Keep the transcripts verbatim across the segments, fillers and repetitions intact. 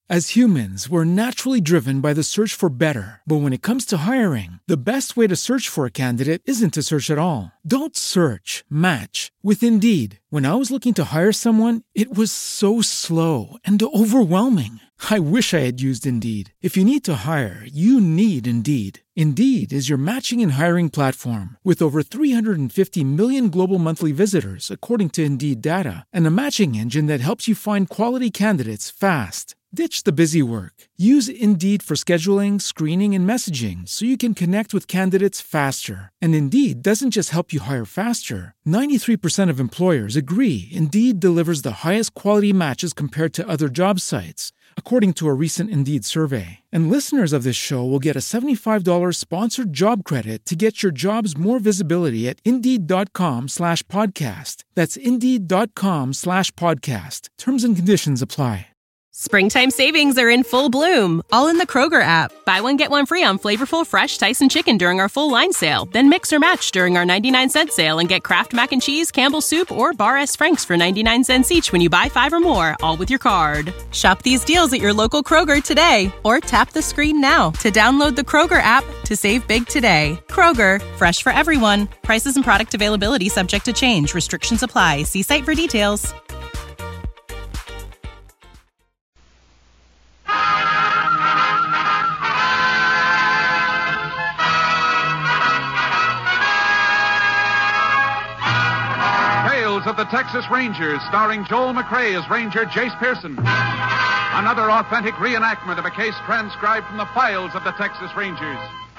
As humans, we're naturally driven by the search for better. But when it comes to hiring, the best way to search for a candidate isn't to search at all. Don't search, match with Indeed. When I was looking to hire someone, it was so slow and overwhelming. I wish I had used Indeed. If you need to hire, you need Indeed. Indeed is your matching and hiring platform with over three hundred fifty million global monthly visitors, according to Indeed data, and a matching engine that helps you find quality candidates fast. Ditch the busy work. Use Indeed for scheduling, screening, and messaging so you can connect with candidates faster. And Indeed doesn't just help you hire faster. ninety-three percent of employers agree Indeed delivers the highest quality matches compared to other job sites, according to a recent Indeed survey. And listeners of this show will get a seventy-five dollars sponsored job credit to get your jobs more visibility at Indeed.com slash podcast. That's Indeed.com slash podcast. Terms and conditions apply. Springtime savings are in full bloom, all in the Kroger app. Buy one, get one free on flavorful, fresh Tyson chicken during our full line sale. Then mix or match during our ninety-nine cent sale and get Kraft Mac and Cheese, Campbell's Soup, or Bar S. Frank's for ninety-nine cents each when you buy five or more, all with your card. Shop these deals at your local Kroger today, or tap the screen now to download the Kroger app to save big today. Kroger, fresh for everyone. Prices and product availability subject to change. Restrictions apply. See site for details. Of the Texas Rangers, starring Joel McRae as Ranger Jace Pearson. Another authentic reenactment of a case transcribed from the files of the Texas Rangers.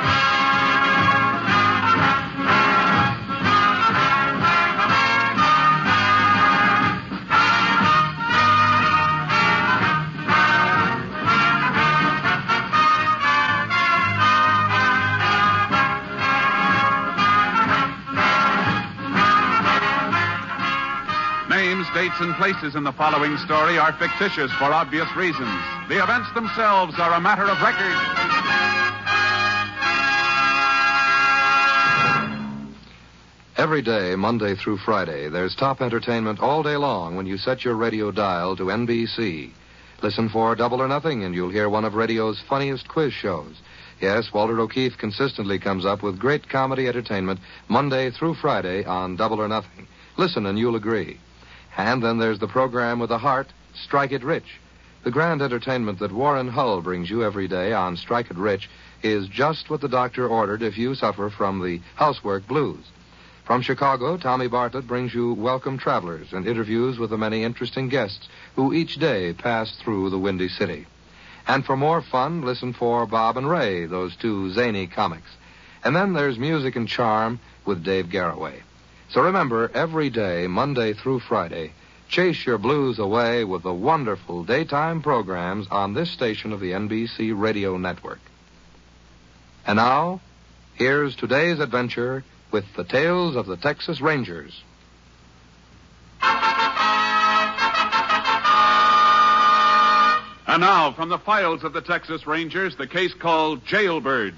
Names, dates, and places in the following story are fictitious for obvious reasons. The events themselves are a matter of record. Every day, Monday through Friday, there's top entertainment all day long when you set your radio dial to N B C. Listen for Double or Nothing, and you'll hear one of radio's funniest quiz shows. Yes, Walter O'Keefe consistently comes up with great comedy entertainment Monday through Friday on Double or Nothing. Listen, and you'll agree. And then there's the program with the heart, Strike It Rich. The grand entertainment that Warren Hull brings you every day on Strike It Rich is just what the doctor ordered if you suffer from the housework blues. From Chicago, Tommy Bartlett brings you Welcome Travelers and interviews with the many interesting guests who each day pass through the Windy City. And for more fun, listen for Bob and Ray, those two zany comics. And then there's Music and Charm with Dave Garroway. So remember, every day, Monday through Friday, chase your blues away with the wonderful daytime programs on this station of the N B C Radio Network. And now, here's today's adventure with the tales of the Texas Rangers. And now, from the files of the Texas Rangers, the case called Jailbird.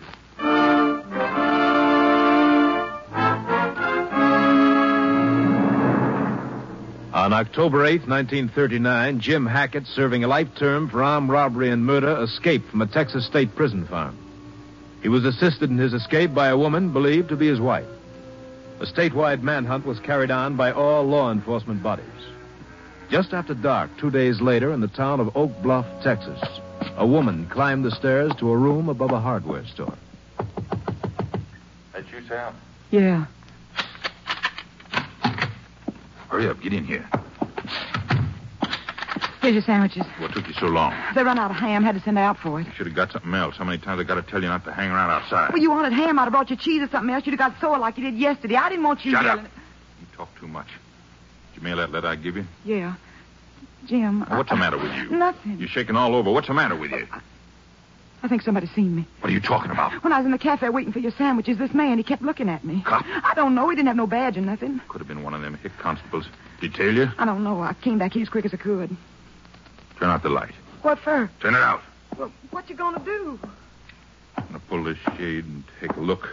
On October eighth, nineteen thirty-nine, Jim Hackett, serving a life term for armed robbery and murder, escaped from a Texas state prison farm. He was assisted in his escape by a woman believed to be his wife. A statewide manhunt was carried on by all law enforcement bodies. Just after dark, two days later, in the town of Oak Bluff, Texas, a woman climbed the stairs to a room above a hardware store. That you, Sam? Yeah. Hurry up, get in here. Here's your sandwiches. What took you so long? They run out of ham. Had to send out for it. You should have got something else. How many times I got to tell you not to hang around outside? Well, you wanted ham. I'd have brought you cheese or something else. You'd have got sore like you did yesterday. I didn't want you Shut yelling. up. You talk too much. Did you mail that letter I give you? Yeah. Jim. Now, what's I, the matter with you? Nothing. You're shaking all over. What's the matter with you? I, I think somebody's seen me. What are you talking about? When I was in the cafe waiting for your sandwiches, this man, he kept looking at me. Cop? I don't know. He didn't have no badge or nothing. Could have been one of them hick constables. Did he tell you? I don't know. I came back here as quick as I could. Turn out the light. What for? Turn it out. Well, what you gonna do? I'm going to pull this shade and take a look.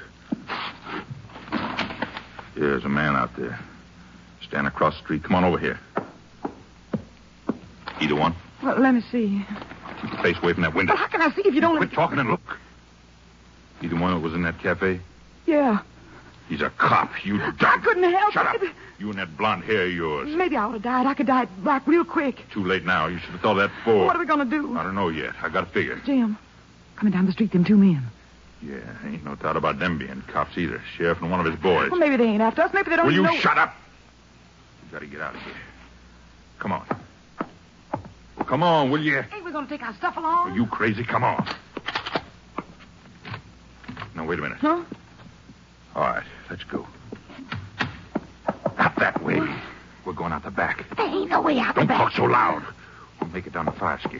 There's a man out there. Stand across the street. Come on over here. Either one? Well, let me see. Keep your face away from that window. But how can I see if you don't... Quit talking and look. You the one that was in that cafe? Yeah. He's a cop. You don't. I couldn't help Shut it. up. You and that blonde hair of yours. Maybe I would have died. I could die black real quick. Too late now. You should have thought of that before. What are we going to do? I don't know yet. I got to figure. Jim, coming down the street, them two men. Yeah, ain't no doubt about them being cops either. Sheriff and one of his boys. Well, maybe they ain't after us. Maybe they don't Will even you know... shut up? You got to get out of here. Come on. Well, come on, will you? Ain't we going to take our stuff along? Are you crazy? Come on. Now, wait a minute. Huh? All right, let's go. Not that way. We're going out the back. There ain't no way out Don't the back. talk so loud. We'll make it down the fire escape.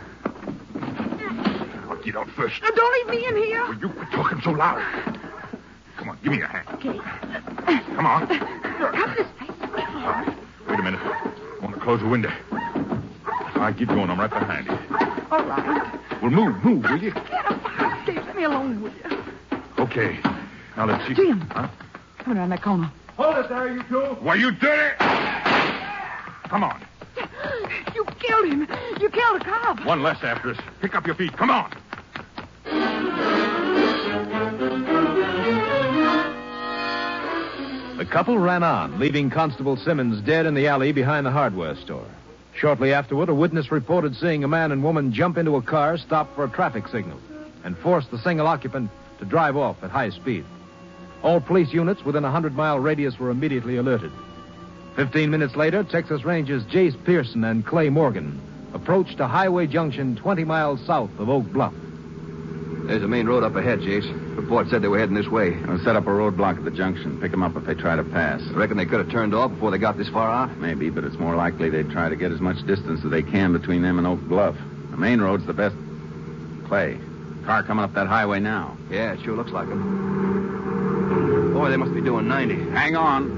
I'll get out first. Now, don't leave me in here. Will you quit talking so loud? Come on, give me your hand. Okay. Come on. Come this place. All right. Wait a minute. I want to close the window. All right, keep going. I'm right behind you. All right. Well, move, move, will you? Get a fire escape. Let me alone, will you? Okay. Now let's see. Jim. Huh? Come around that corner. Hold it there, you two. Why, you did it! Come on. You killed him. You killed a cop. One less after us. Pick up your feet. Come on. The couple ran on, leaving Constable Simmons dead in the alley behind the hardware store. Shortly afterward, a witness reported seeing a man and woman jump into a car, stop for a traffic signal, and force the single occupant to drive off at high speed. All police units within a hundred-mile radius were immediately alerted. Fifteen minutes later, Texas Rangers Jace Pearson and Clay Morgan approached a highway junction twenty miles south of Oak Bluff. There's a main road up ahead, Jace. Report said they were heading this way. I'll set up a roadblock at the junction. Pick them up if they try to pass. I reckon they could have turned off before they got this far out. Maybe, but it's more likely they'd try to get as much distance as they can between them and Oak Bluff. The main road's the best. Clay, car coming up that highway now. Yeah, it sure looks like them. Boy, they must be doing ninety. Hang on.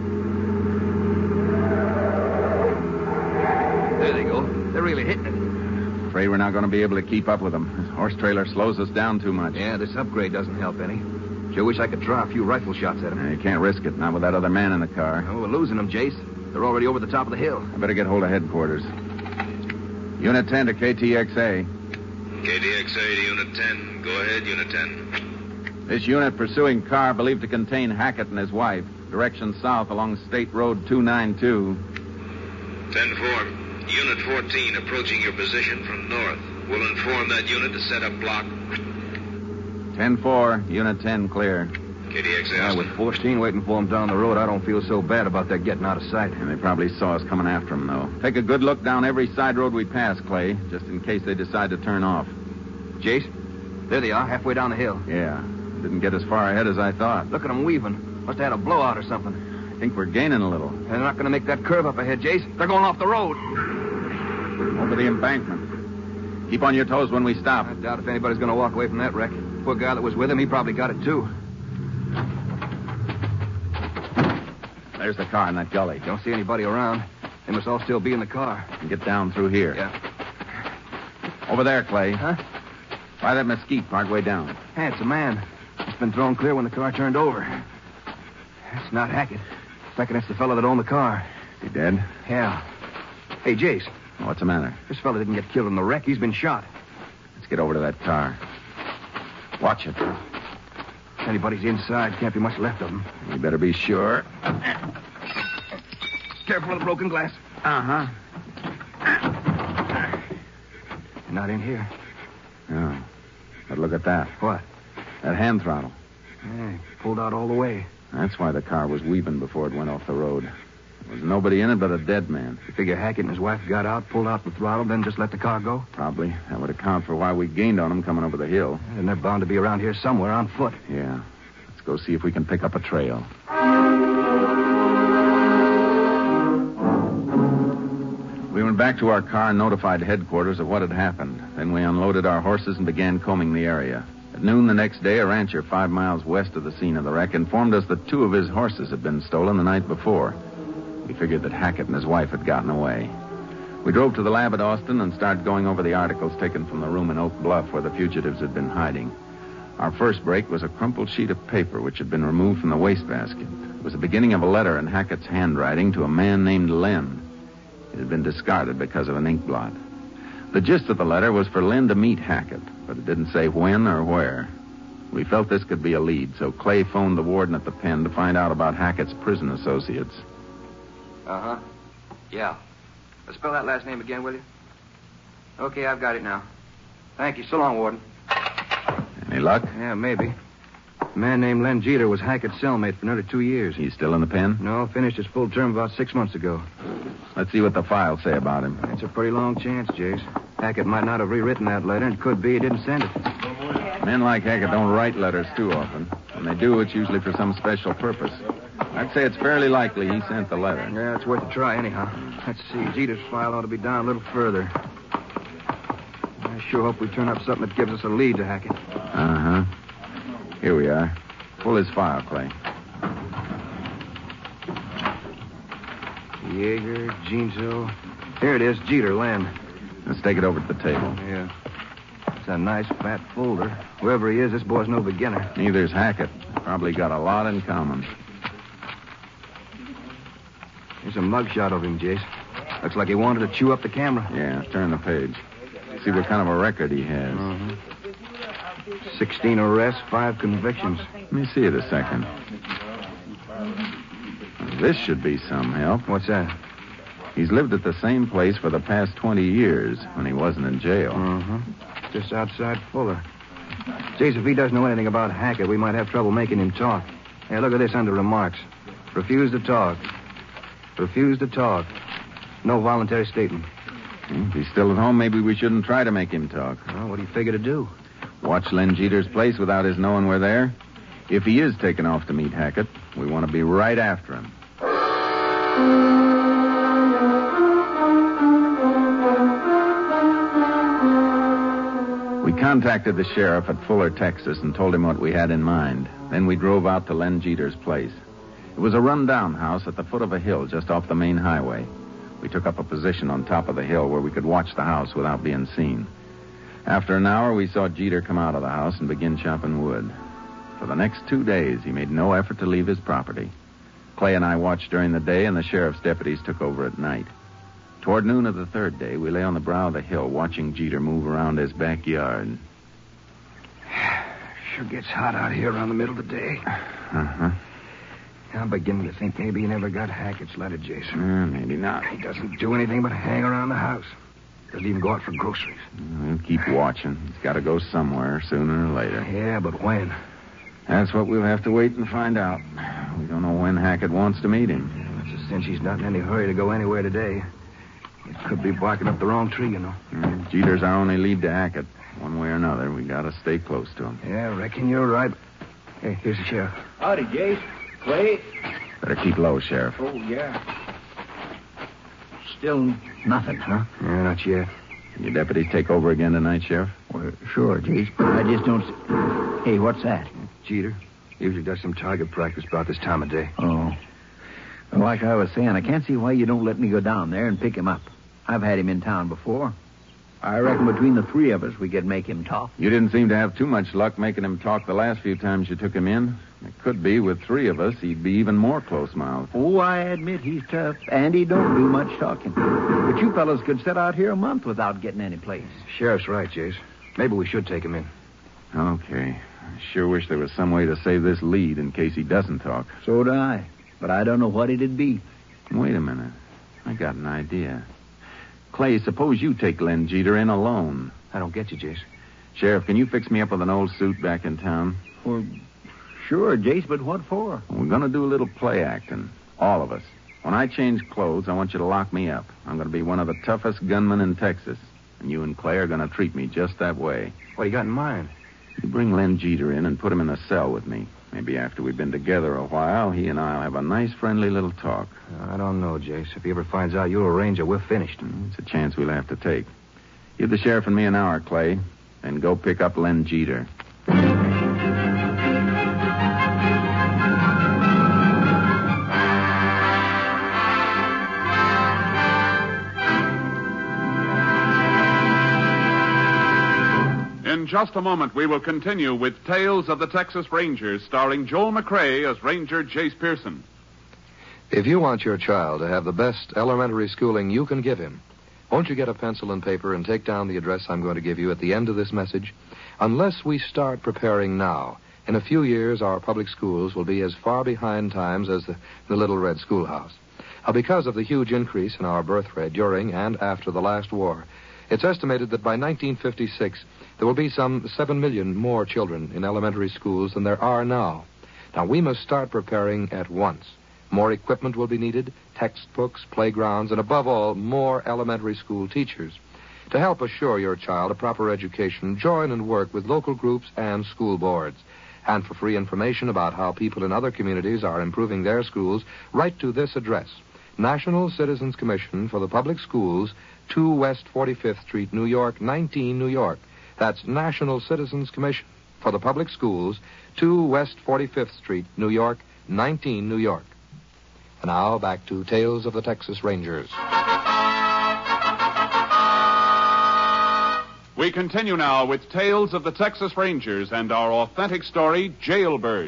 There they go. They're really hitting it. Afraid we're not going to be able to keep up with them. This horse trailer slows us down too much. Yeah, this upgrade doesn't help any. Sure wish I could try a few rifle shots at them. Yeah, you can't risk it, not with that other man in the car. Oh, we're losing them, Jace. They're already over the top of the hill. I better get hold of headquarters. Unit ten to K T X A. K T X A to Unit ten. Go ahead, Unit ten. This unit pursuing car believed to contain Hackett and his wife. Direction south along State Road two ninety-two. ten four. Unit fourteen approaching your position from north. We'll inform that unit to set up block. ten four. Unit ten clear. K T X A. Yeah, with fourteen waiting for them down the road, I don't feel so bad about that getting out of sight. And they probably saw us coming after them, though. Take a good look down every side road we pass, Clay, just in case they decide to turn off. Jace, there they are, halfway down the hill. Yeah, didn't get as far ahead as I thought. Look at them weaving. Must have had a blowout or something. I think we're gaining a little. They're not going to make that curve up ahead, Jace. They're going off the road. Over the embankment. Keep on your toes when we stop. I doubt if anybody's going to walk away from that wreck. Poor guy that was with him, he probably got it, too. There's the car in that gully. Don't see anybody around. They must all still be in the car. And get down through here. Yeah. Over there, Clay. Huh? By that mesquite partway down. Hey, it's a man. It's been thrown clear when the car turned over. It's not Hackett. I reckon it's the fellow that owned the car. He dead? Yeah. Hey, Jace. What's the matter? This fellow didn't get killed in the wreck. He's been shot. Let's get over to that car. Watch it. If anybody's inside, can't be much left of them. You better be sure. Careful of the broken glass. Uh-huh. Not in here. No. But look at that. What? That hand throttle. Yeah, pulled out all the way. That's why the car was weaving before it went off the road. There was nobody in it but a dead man. You figure Hackett and his wife got out, pulled out the throttle, then just let the car go? Probably. That would account for why we gained on them coming over the hill. And they're bound to be around here somewhere on foot. Yeah. Let's go see if we can pick up a trail. We went back to our car and notified headquarters of what had happened. Then we unloaded our horses and began combing the area. At noon the next day, a rancher five miles west of the scene of the wreck informed us that two of his horses had been stolen the night before. We figured that Hackett and his wife had gotten away. We drove to the lab at Austin and started going over the articles taken from the room in Oak Bluff where the fugitives had been hiding. Our first break was a crumpled sheet of paper which had been removed from the wastebasket. It was the beginning of a letter in Hackett's handwriting to a man named Len. It had been discarded because of an ink blot. The gist of the letter was for Lynn to meet Hackett, but it didn't say when or where. We felt this could be a lead, so Clay phoned the warden at the pen to find out about Hackett's prison associates. Uh-huh. Yeah. Uh, spell that last name again, will you? Okay, I've got it now. Thank you. So long, Warden. Any luck? Yeah, maybe. A man named Len Jeter was Hackett's cellmate for nearly two years. He's still in the pen? No, finished his full term about six months ago. Let's see what the files say about him. It's a pretty long chance, Jace. Hackett might not have rewritten that letter, and it could be he didn't send it. Men like Hackett don't write letters too often. When they do, it's usually for some special purpose. I'd say it's fairly likely he sent the letter. Yeah, it's worth a try anyhow. Let's see. Jeter's file ought to be down a little further. I sure hope we turn up something that gives us a lead to Hackett. Uh-huh. Here we are. Pull his file, Clay. Yeager, Jeansville. Here it is, Jeter, Len. Let's take it over to the table. Yeah. It's a nice, fat folder. Whoever he is, this boy's no beginner. Neither's Hackett. Probably got a lot in common. Here's a mugshot of him, Jace. Looks like he wanted to chew up the camera. Yeah, turn the page. See what kind of a record he has. Uh-huh. Sixteen arrests, five convictions. Let me see it a second. This should be some help. What's that? He's lived at the same place for the past twenty years when he wasn't in jail. Uh-huh. Just outside Fuller. Jace, if he doesn't know anything about Hackett, we might have trouble making him talk. Hey, look at this under remarks. Refuse to talk. Refuse to talk. No voluntary statement. If he's still at home, maybe we shouldn't try to make him talk. Well, what do you figure to do? Watch Len Jeter's place without his knowing we're there. If he is taken off to meet Hackett, we want to be right after him. We contacted the sheriff at Fuller, Texas, and told him what we had in mind. Then we drove out to Len Jeter's place. It was a run-down house at the foot of a hill just off the main highway. We took up a position on top of the hill where we could watch the house without being seen. After an hour, we saw Jeter come out of the house and begin chopping wood. For the next two days, he made no effort to leave his property. Clay and I watched during the day, and the sheriff's deputies took over at night. Toward noon of the third day, we lay on the brow of the hill watching Jeter move around his backyard. Sure gets hot out here around the middle of the day. Uh-huh. I'm beginning to think maybe he never got Hackett's letter, Jason. Uh, maybe not. He doesn't do anything but hang around the house. Doesn't even go out for groceries. We'll keep watching. He's got to go somewhere sooner or later. Yeah, but when? That's what we'll have to wait and find out. We don't know when Hackett wants to meet him. Yeah, it's a cinch he's not in any hurry to go anywhere today. It could be barking up the wrong tree, you know. Mm, Jeter's our only lead to Hackett. One way or another, we got to stay close to him. Yeah, I reckon you're right. Hey, here's the sheriff. Howdy, Jace. Clay? Better keep low, Sheriff. Oh, yeah. Still nothing, huh? Yeah, not yet. Can your deputies take over again tonight, Sheriff? Well, sure, Jace, but I just don't... See... Hey, what's that? Jeter. Usually does some target practice about this time of day. Oh. Well, like I was saying, I can't see why you don't let me go down there and pick him up. I've had him in town before. I reckon between the three of us, we could make him talk. You didn't seem to have too much luck making him talk the last few times you took him in. It could be, with three of us, he'd be even more close-mouthed. Oh, I admit he's tough, and he don't do much talking. But you fellas could sit out here a month without getting any place. Sheriff's right, Jace. Maybe we should take him in. Okay. I sure wish there was some way to save this lead in case he doesn't talk. So do I. But I don't know what it'd be. Wait a minute. I got an idea. Clay, suppose you take Len Jeter in alone. I don't get you, Jace. Sheriff, can you fix me up with an old suit back in town? Well, sure, Jace, but what for? We're going to do a little play acting. All of us. When I change clothes, I want you to lock me up. I'm going to be one of the toughest gunmen in Texas. And you and Clay are going to treat me just that way. What do you got in mind? You bring Len Jeter in and put him in a cell with me. Maybe after we've been together a while, he and I'll have a nice, friendly little talk. I don't know, Jace. If he ever finds out you're a ranger, we're finished. It's a chance we'll have to take. Give the sheriff and me an hour, Clay, and go pick up Len Jeter. In just a moment, we will continue with Tales of the Texas Rangers, starring Joel McCrea as Ranger Jace Pearson. If you want your child to have the best elementary schooling you can give him, Won't you get a pencil and paper and take down the address I'm going to give you at the end of this message? Unless we start preparing now, in a few years our public schools will be as far behind times as the, the Little Red Schoolhouse. Now, because of the huge increase in our birth rate during and after the last war, it's estimated that by nineteen fifty-six, there will be some seven million more children in elementary schools than there are now. Now, we must start preparing at once. More equipment will be needed, textbooks, playgrounds, and above all, more elementary school teachers. To help assure your child a proper education, join and work with local groups and school boards. And for free information about how people in other communities are improving their schools, write to this address, National Citizens Commission for the Public Schools, two West forty-fifth Street, New York, nineteen, New York. That's National Citizens Commission for the Public Schools, two West forty-fifth Street, New York, nineteen, New York. And now back to Tales of the Texas Rangers. We continue now with Tales of the Texas Rangers and our authentic story, Jailbird.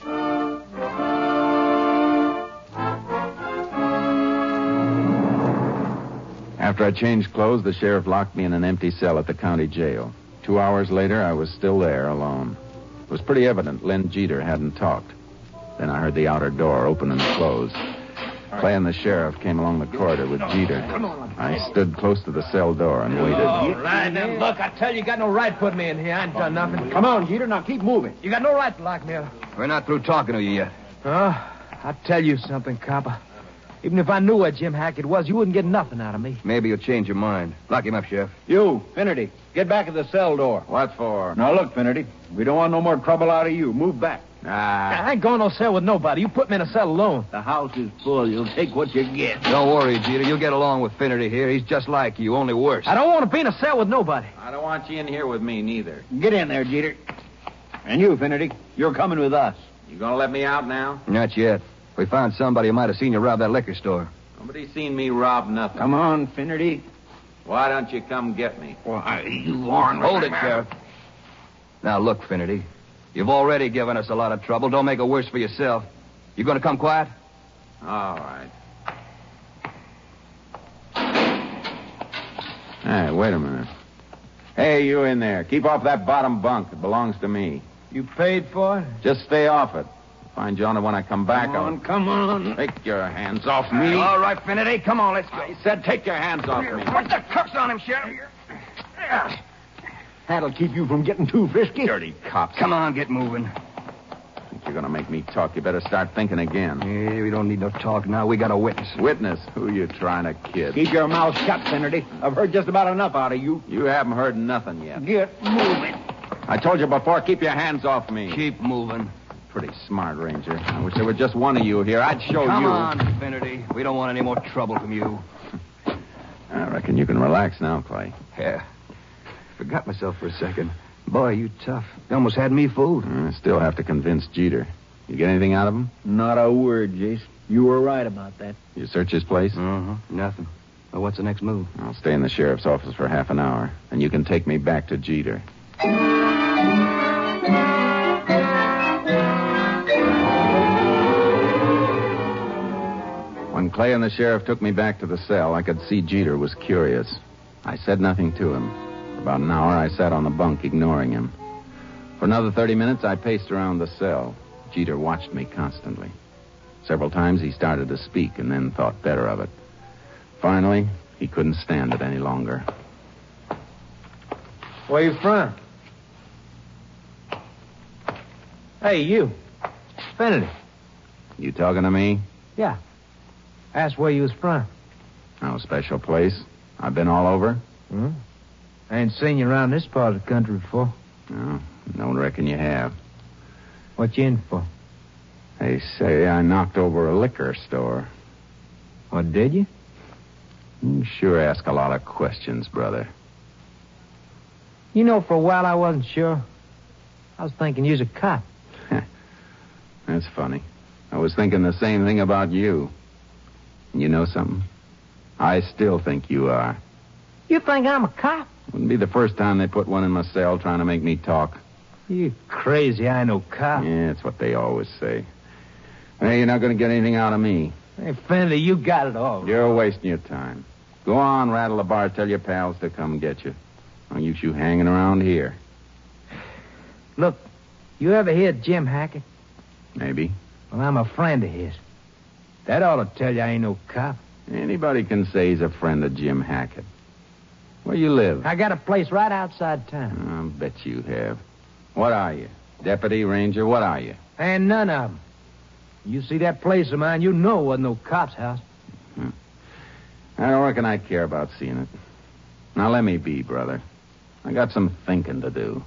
After I changed clothes, the sheriff locked me in an empty cell at the county jail. Two hours later, I was still there, alone. It was pretty evident Lynn Jeter hadn't talked. Then I heard the outer door open and close. Clay and the sheriff came along the corridor with Jeter. I stood close to the cell door and waited. All right, then, look, I tell you, you got no right putting me in here. I ain't done nothing. Come on, Jeter, now keep moving. You got no right to lock me up. We're not through talking to you yet. Oh, I'll tell you something, copper. Even if I knew where Jim Hackett was, you wouldn't get nothing out of me. Maybe you'll change your mind. Lock him up, Sheriff. You, Finnerty, get back at the cell door. What for? Now, look, Finnerty, we don't want no more trouble out of you. Move back. Ah. I ain't going no cell with nobody. You put me in a cell alone. The house is full. You'll take what you get. Don't worry, Jeter. You'll get along with Finnerty here. He's just like you, only worse. I don't want to be in a cell with nobody. I don't want you in here with me, neither. Get in there, Jeter. And you, Finnerty, you're coming with us. You gonna let me out now? Not yet. We found somebody who might have seen you rob that liquor store. Nobody's seen me rob nothing. Come on, Finnerty. Why don't you come get me? Why, you are... Hold it, Sheriff. Now, look, Finnerty. You've already given us a lot of trouble. Don't make it worse for yourself. You going to come quiet? All right. Hey, wait a minute. Hey, you in there. Keep off that bottom bunk. It belongs to me. You paid for it? Just stay off it. Find you on it when I come back. Come on, I'll... come on. Take your hands off me. All right, Finnerty. Come on, let's go. I said take your hands off me. Put the cuffs on him, Sheriff. That'll keep you from getting too frisky. Dirty cops. Come on, get moving. Think you're going to make me talk. You better start thinking again. Yeah, we don't need no talk now. We got a witness. Witness? Who you trying to kid? Keep your mouth shut, Finnerty. I've heard just about enough out of you. You haven't heard nothing yet. Get moving. I told you before, keep your hands off me. Keep moving. Pretty smart, Ranger. I wish there were just one of you here. I'd show Come you. Come on, Finnerty. We don't want any more trouble from you. I reckon you can relax now, Clay. Yeah. Forgot myself for a second. Boy, you tough. You almost had me fooled. I still have to convince Jeter. You get anything out of him? Not a word, Jace. You were right about that. You search his place? Uh-huh. Nothing. Well, what's the next move? I'll stay in the sheriff's office for half an hour, and you can take me back to Jeter. When Clay and the sheriff took me back to the cell, I could see Jeter was curious. I said nothing to him. For about an hour, I sat on the bunk, ignoring him. For another thirty minutes, I paced around the cell. Jeter watched me constantly. Several times he started to speak and then thought better of it. Finally, he couldn't stand it any longer. Where you from? Hey, you. Finnerty. You talking to me? Yeah. Asked where you was from. No special place. I've been all over. Hmm? I ain't seen you around this part of the country before. No, don't reckon you have. What you in for? They say I knocked over a liquor store. What, did you? You sure ask a lot of questions, brother. You know, for a while I wasn't sure. I was thinking you was a cop. That's funny. I was thinking the same thing about you. You know something? I still think you are. You think I'm a cop? Wouldn't be the first time they put one in my cell trying to make me talk. You crazy, I know cop. Yeah, that's what they always say. Hey, you're not going to get anything out of me. Hey, Finnerty, you got it all. You're wasting your time. Go on, rattle the bar. Tell your pals to come get you. Don't use you hanging around here. Look, you ever hear Jim Hackett? Maybe. Well, I'm a friend of his. That ought to tell you I ain't no cop. Anybody can say he's a friend of Jim Hackett. Where you live? I got a place right outside town. I bet you have. What are you? Deputy, ranger, what are you? And none of them. You see that place of mine, you know it wasn't no cop's house. Hmm. I don't reckon I care about seeing it. Now let me be, brother. I got some thinking to do.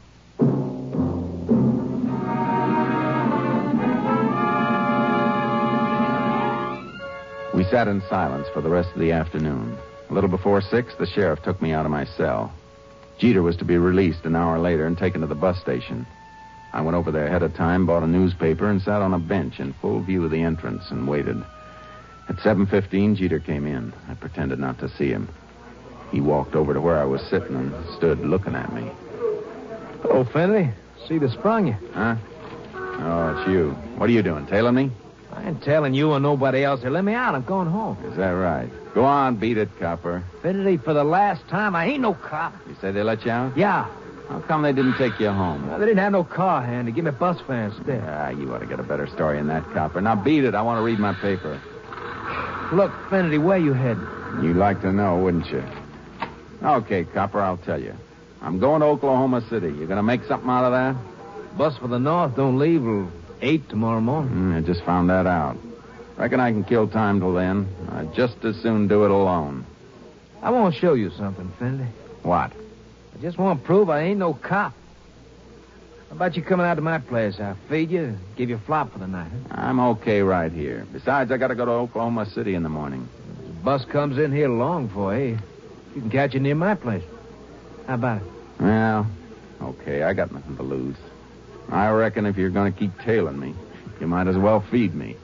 We sat in silence for the rest of the afternoon. A little before six, the sheriff took me out of my cell. Jeter was to be released an hour later and taken to the bus station. I went over there ahead of time, bought a newspaper, and sat on a bench in full view of the entrance and waited. At seven fifteen, Jeter came in. I pretended not to see him. He walked over to where I was sitting and stood looking at me. Oh, Finley, see they sprung you. Huh? Oh, it's you. What are you doing, tailing me? I ain't telling you or nobody else. They let me out. I'm going home. Is that right? Go on, beat it, copper. Finley, for the last time, I ain't no cop. You say they let you out? Yeah. How come they didn't take you home? Well, they didn't have no car hand to give me bus fare instead. Ah, you ought to get a better story than that, copper. Now beat it. I want to read my paper. Look, Finley, where you heading? You'd like to know, wouldn't you? Okay, copper, I'll tell you. I'm going to Oklahoma City. You going to make something out of that? Bus for the north don't leave till eight tomorrow morning. Mm, I just found that out. Reckon I can kill time till then. I'd just as soon do it alone. I want to show you something, Finley. What? I just want to prove I ain't no cop. How about you coming out to my place? I'll feed you, give you a flop for the night. Huh? I'm okay right here. Besides, I got to go to Oklahoma City in the morning. The bus comes in here long for, eh? You can catch it near my place. How about it? Well, okay, I got nothing to lose. I reckon if you're going to keep tailing me, you might as well feed me.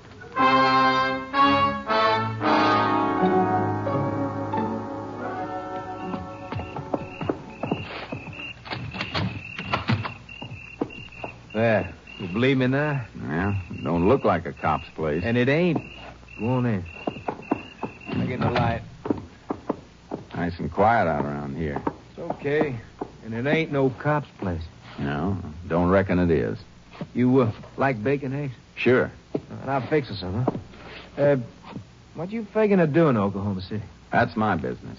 There. You believe me now? Yeah, don't look like a cop's place. And it ain't. Go on in. I get the light. Nice and quiet out around here. It's okay. And it ain't no cop's place. No, don't reckon it is. You uh, like bacon eggs? Sure. Right, I'll fix us some, huh? Uh, what you figuring to do in Oklahoma City? That's my business.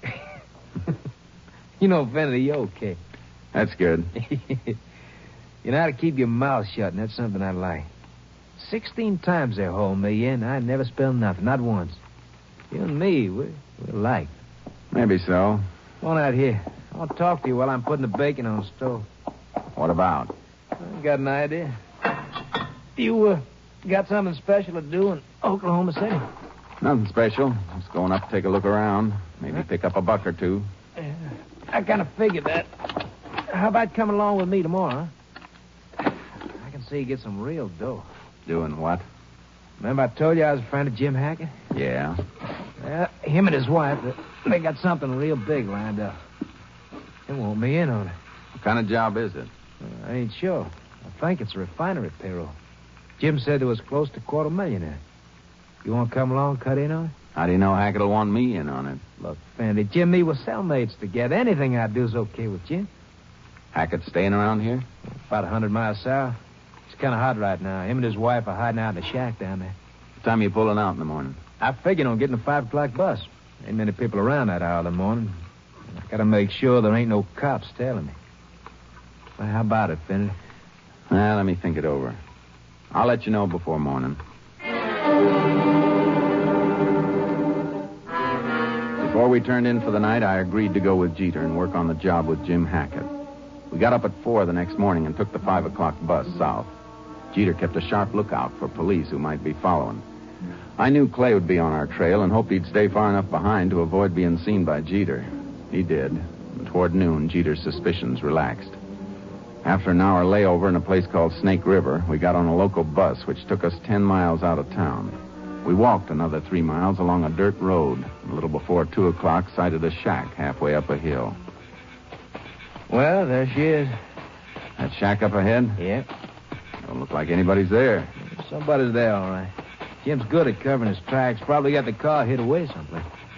You know, Finley, you're okay. That's good. You know how to keep your mouth shut, and that's something I like. Sixteen times they hauled me in. I never spilled nothing, not once. You and me, we're, we're alike. Maybe so. Come on out here. I'll talk to you while I'm putting the bacon on the stove. What about? I got an idea. You uh, got something special to do in Oklahoma City? Nothing special. Just going up to take a look around. Maybe huh? pick up a buck or two. Yeah, I kind of figured that. How about coming along with me tomorrow, huh? I can see you get some real dough. Doing what? Remember I told you I was a friend of Jim Hackett? Yeah. Well, him and his wife, they got something real big lined up. They want me in on it. What kind of job is it? Uh, I ain't sure. I think it's a refinery payroll. Jim said there was close to a quarter million in it. You want to come along and cut in on it? How do you know Hackett will want me in on it? Look, Fandy, Jim and me were cellmates together. Anything I do is okay with Jim. Hackett staying around here? About a hundred miles south. It's kind of hot right now. Him and his wife are hiding out in the shack down there. What time are you pulling out in the morning? I figured on getting a five o'clock bus. Ain't many people around that hour in the morning. I gotta make sure there ain't no cops tailing me. Well, how about it, Finley? Well, let me think it over. I'll let you know before morning. Before we turned in for the night, I agreed to go with Jeter and work on the job with Jim Hackett. We got up at four the next morning and took the five o'clock bus south. Jeter kept a sharp lookout for police who might be following. I knew Clay would be on our trail and hoped he'd stay far enough behind to avoid being seen by Jeter. He did. And toward noon, Jeter's suspicions relaxed. After an hour layover in a place called Snake River, we got on a local bus which took us ten miles out of town. We walked another three miles along a dirt road. A little before two o'clock, sighted a shack halfway up a hill. Well, there she is. That shack up ahead? Yep. Don't look like anybody's there. Somebody's there, all right. Jim's good at covering his tracks. Probably got the car hid away someplace. How'd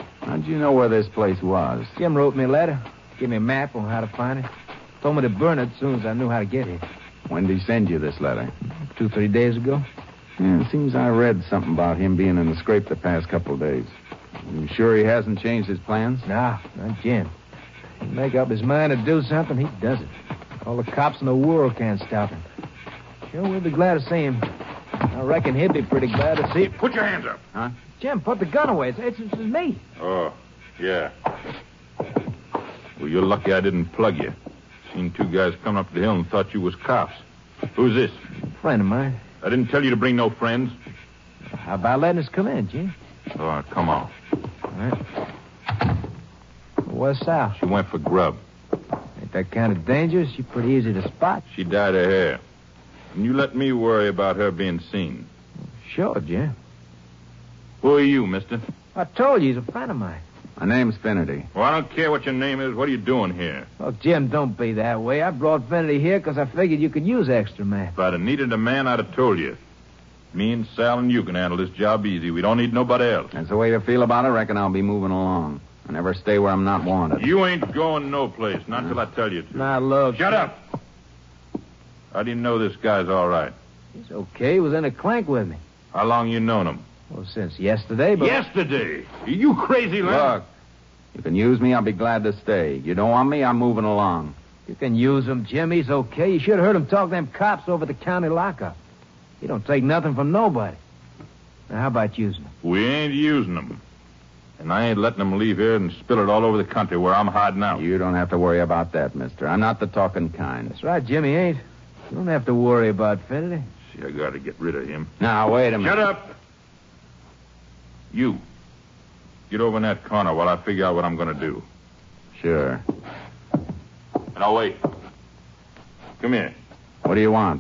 How'd you know where this place was? Jim wrote me a letter. Gave me a map on how to find it. Told me to burn it as soon as I knew how to get here. When did he send you this letter? Two, three days ago. Yeah, it seems I read something about him being in the scrape the past couple of days. You sure he hasn't changed his plans? No, not Jim. He make up his mind to do something, he does it. All the cops in the world can't stop him. Sure, we'll be glad to see him. I reckon he'd be pretty glad to see it. Put your hands up. Huh? Jim, put the gun away. It's, it's, it's me. Oh, yeah. Well, you're lucky I didn't plug you. Seen two guys come up the hill and thought you was cops. Who's this? A friend of mine. I didn't tell you to bring no friends. How about letting us come in, Jim? Oh, come on. All right. Where's Sal? She went for grub. Ain't that kind of dangerous? She's pretty easy to spot. She dyed her hair. And you let me worry about her being seen. Sure, Jim. Who are you, mister? I told you he's a friend of mine. My name's Finnerty. Well, I don't care what your name is. What are you doing here? Look, Jim, don't be that way. I brought Finnerty here because I figured you could use extra man. If I'd have needed a man, I'd have told you. Me and Sal and you can handle this job easy. We don't need nobody else. That's the way you feel about it. I reckon I'll be moving along. I never stay where I'm not wanted. You ain't going no place, not till I tell you to. I love... Shut up! How do you know this guy's all right? He's okay. He was in a clank with me. How long you known him? Well, since yesterday, but... Yesterday? Are you crazy, Len? Look, you can use me, I'll be glad to stay. You don't want me, I'm moving along. You can use him, Jim. He's okay. You should have heard him talk to them cops over the county lockup. He don't take nothing from nobody. Now, how about using him? We ain't using him. And I ain't letting them leave here and spill it all over the country where I'm hiding out. You don't have to worry about that, mister. I'm not the talking kind. That's right, Jimmy ain't. You don't have to worry about Finnerty. See, I gotta get rid of him. Now, wait a minute. Shut up! You. Get over in that corner while I figure out what I'm gonna do. Sure. Now, wait. Come here. What do you want?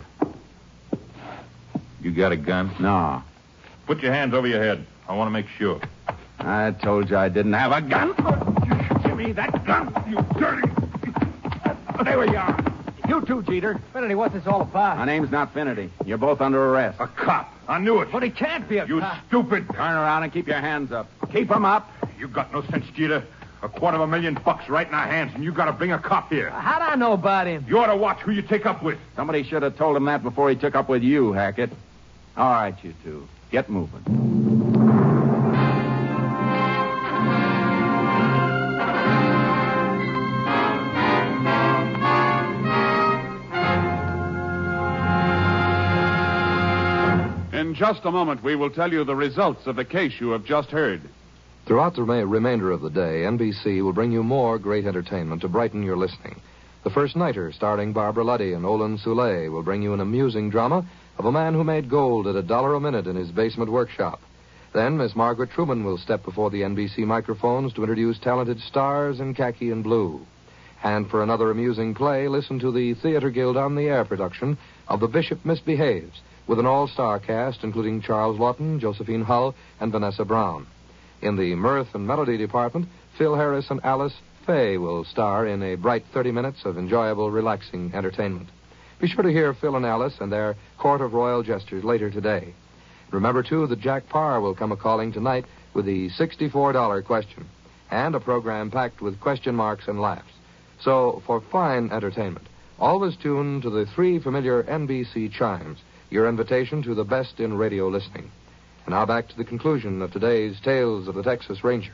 You got a gun? No. Put your hands over your head. I want to make sure. I told you I didn't have a gun. Give me that gun, you dirty... There we are. You too, Jeter. Finnerty, what's this all about? My name's not Finnerty. You're both under arrest. A cop. I knew it. But he can't be a You cop. stupid. Turn around and keep your hands up. Keep them up. You got no sense, Jeter. A quarter of a million bucks right in our hands, and you got to bring a cop here. How'd I know about him? You ought to watch who you take up with. Somebody should have told him that before he took up with you, Hackett. All right, you two. Get moving. In just a moment, we will tell you the results of the case you have just heard. Throughout the rema- remainder of the day, N B C will bring you more great entertainment to brighten your listening. The First Nighter, starring Barbara Luddy and Olin Soule, will bring you an amusing drama of a man who made gold at a dollar a minute in his basement workshop. Then Miss Margaret Truman will step before the N B C microphones to introduce talented stars in khaki and blue. And for another amusing play, listen to the Theater Guild on the Air production of The Bishop Misbehaves, with an all-star cast including Charles Lawton, Josephine Hull, and Vanessa Brown. In the mirth and melody department, Phil Harris and Alice Faye will star in a bright thirty minutes of enjoyable, relaxing entertainment. Be sure to hear Phil and Alice and their Court of Royal Gestures later today. Remember, too, that Jack Parr will come a-calling tonight with the sixty-four dollar question, and a program packed with question marks and laughs. So, for fine entertainment, always tune to the three familiar N B C chimes, your invitation to the best in radio listening. And now back to the conclusion of today's Tales of the Texas Rangers.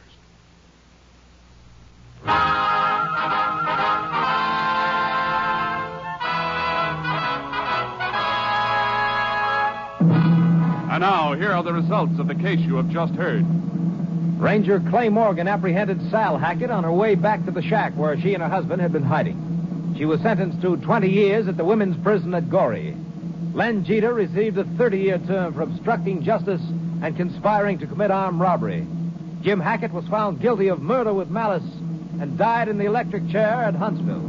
And now, here are the results of the case you have just heard. Ranger Clay Morgan apprehended Sal Hackett on her way back to the shack where she and her husband had been hiding. She was sentenced to twenty years at the women's prison at Goree. Len Jeter received a thirty-year term for obstructing justice and conspiring to commit armed robbery. Jim Hackett was found guilty of murder with malice and died in the electric chair at Huntsville.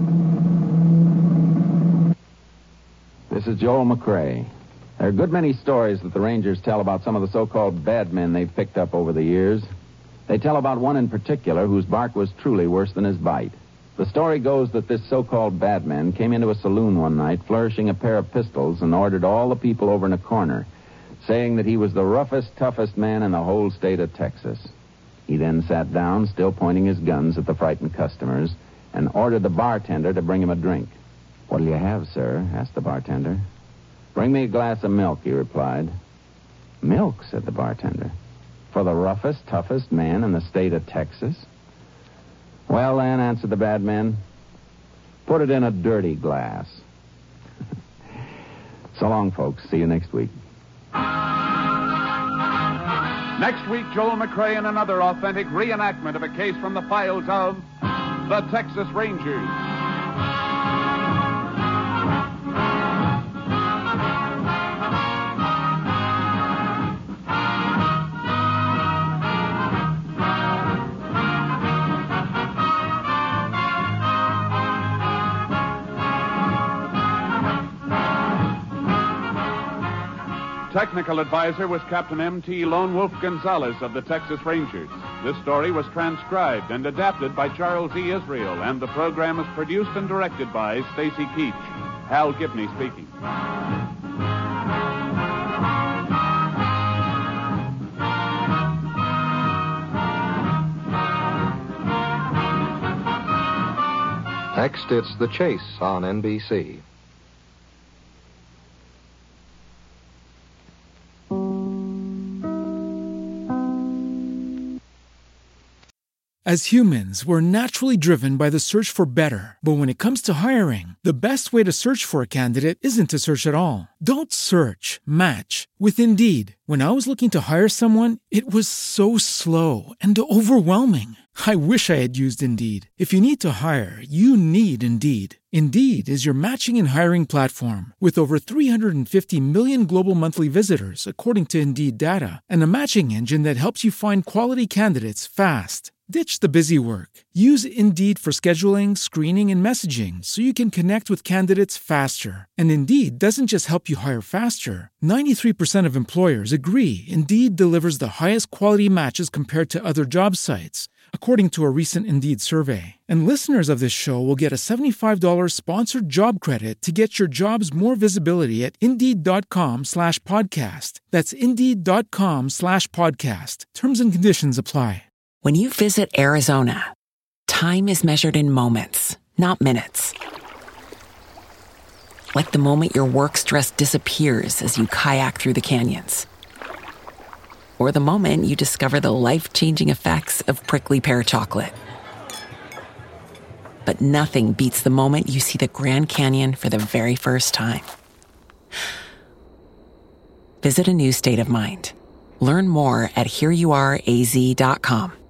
This is Joel McCrae. There are a good many stories that the Rangers tell about some of the so-called bad men they've picked up over the years. They tell about one in particular whose bark was truly worse than his bite. The story goes that this so-called bad man came into a saloon one night flourishing a pair of pistols and ordered all the people over in a corner, saying that he was the roughest, toughest man in the whole state of Texas. He then sat down, still pointing his guns at the frightened customers, and ordered the bartender to bring him a drink. "What'll you have, sir?" asked the bartender. "Bring me a glass of milk," he replied. "Milk?" said the bartender. "For the roughest, toughest man in the state of Texas?" "Well, then," answered the bad man, "put it in a dirty glass." So long, folks. See you next week. Next week, Joel McCrea in another authentic reenactment of a case from the files of the Texas Rangers. Technical advisor was Captain M T Lone Wolf Gonzalez of the Texas Rangers. This story was transcribed and adapted by Charles E. Israel, and the program is produced and directed by Stacy Keach. Hal Gibney speaking. Next, it's The Chase on N B C. As humans, we're naturally driven by the search for better. But when it comes to hiring, the best way to search for a candidate isn't to search at all. Don't search, match with Indeed. When I was looking to hire someone, it was so slow and overwhelming. I wish I had used Indeed. If you need to hire, you need Indeed. Indeed is your matching and hiring platform with over three hundred fifty million global monthly visitors, according to Indeed data, and a matching engine that helps you find quality candidates fast. Ditch the busy work. Use Indeed for scheduling, screening, and messaging so you can connect with candidates faster. And Indeed doesn't just help you hire faster. ninety-three percent of employers agree Indeed delivers the highest quality matches compared to other job sites, according to a recent Indeed survey. And listeners of this show will get a seventy-five dollars sponsored job credit to get your jobs more visibility at Indeed.com slash podcast. That's Indeed.com slash podcast. Terms and conditions apply. When you visit Arizona, time is measured in moments, not minutes. Like the moment your work stress disappears as you kayak through the canyons. Or the moment you discover the life-changing effects of prickly pear chocolate. But nothing beats the moment you see the Grand Canyon for the very first time. Visit a new state of mind. Learn more at here you are A Z dot com.